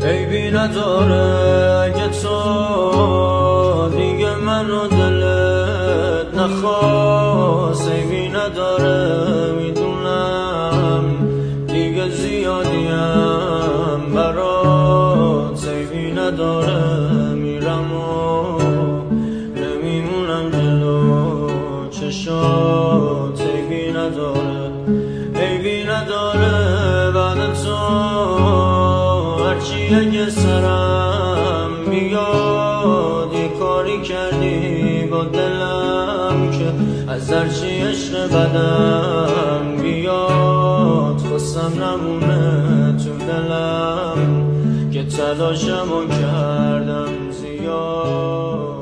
عیبی نداره اگه تو دیگه منو دلت نخواست، عیبی نداره میدونم دیگه زیادیم برات، عیبی نداره میرم و نمیمونم جلو چشات، عیبی نداره، عیبی نداره بعد تو هرچی اگه سرم بیاد یه کاری کردی با دلم که از هرچی عشق بدم بیاد خواستم نمونه تو دلم که تلاشمو کردم زیاد.